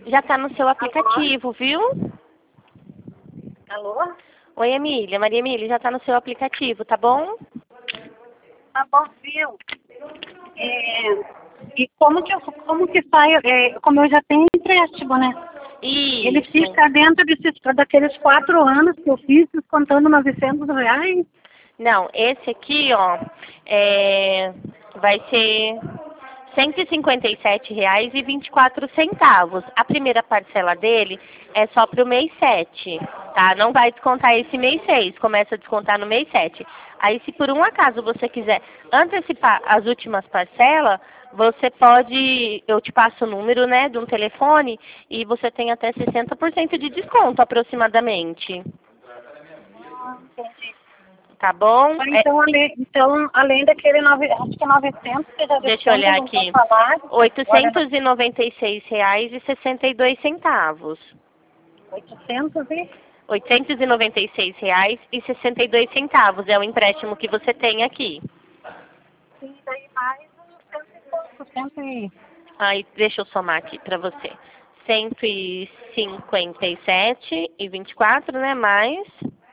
Já tá no seu aplicativo, viu? Alô? Oi, Emília. Maria Emília, já tá no seu aplicativo, tá bom? Tá bom, viu? E como que sai, como eu já tenho empréstimo, né? Ele Isso. fica dentro daqueles 4 anos que eu fiz, descontando R$ 900. Não, esse aqui, ó, vai ser R$ 157,24. A primeira parcela dele é só para o mês 7, tá? Não vai descontar esse mês 6, começa a descontar no mês 7. Aí, se por um acaso você quiser antecipar as últimas parcelas, você pode, eu te passo o número, né, de um telefone e você tem até 60% de desconto aproximadamente. Entendi. Tá bom? Então, além daquele acho que é 900 que já Deixa eu olhar desconto, aqui. vou falar. R$ 896,62. 800 e... R$ 896,62 é o empréstimo que você tem aqui. Sim, daí mais uns 100 e pouco, 100 e... Aí, deixa eu somar aqui para você. 157,24, né? Mais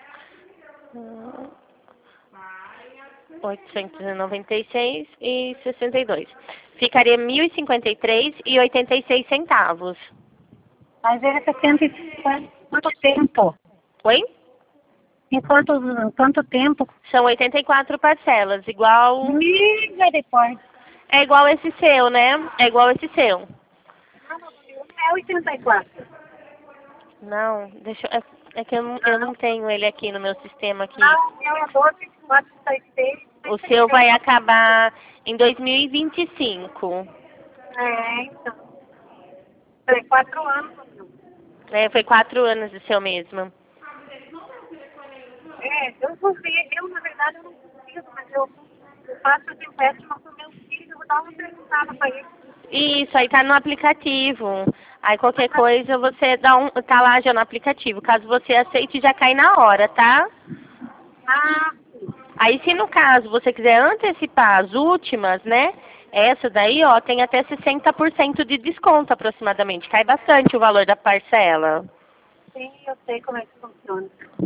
896,62. Ficaria R$ 1.053,86. Mas ele é 60 quanto tempo? Oi? Em quanto tempo? São 84 parcelas, igual... Misericórdia. É igual esse seu, né? É igual esse seu. É 84. Não, deixa eu... É que eu não tenho ele aqui no meu sistema aqui. Não, eu é 12, 4, 6. O seu vai acabar em 2025. Então. Foi 4 anos. Foi 4 anos o seu mesmo. Eu na verdade, eu não consigo, mas eu faço os empréstimos para o meu filho, eu vou dar uma perguntada para ele. Isso, aí tá no aplicativo. Aí qualquer coisa você tá lá já no aplicativo. Caso você aceite, já cai na hora, tá? Aí se no caso você quiser antecipar as últimas, né? Essa daí, ó, tem até 60% de desconto aproximadamente. Cai bastante o valor da parcela. Sim, eu sei como é que funciona.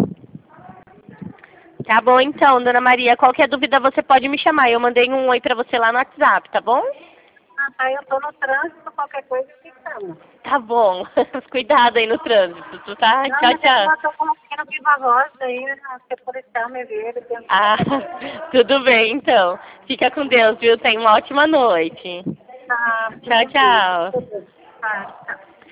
Tá bom então, dona Maria. Qualquer dúvida você pode me chamar. Eu mandei um oi pra você lá no WhatsApp, tá bom? Tá, eu tô no trânsito, qualquer coisa eu te chamo. Tá bom. Cuidado aí no trânsito, tá? Não, Tchau, mas tchau. eu tô com uma pequena viva voz aí, a policial me ver. Ah, tudo bem então. Fica com Deus, viu? Tenha uma ótima noite. Tá, Tchau, tchau. tá.